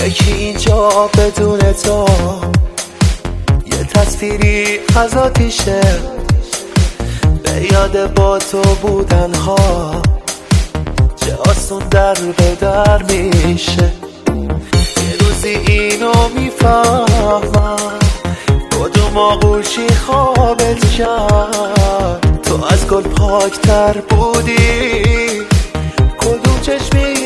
یکی اینجا بدون تو، یه تصویری از آتیشه به یاد با تو بودن ها، چه آسون در به در میشه. یه روزی اینو میفهمم، کدوم آغوشی خوابت کرد، تو از گل پاکتر بودی، کدوم چشمی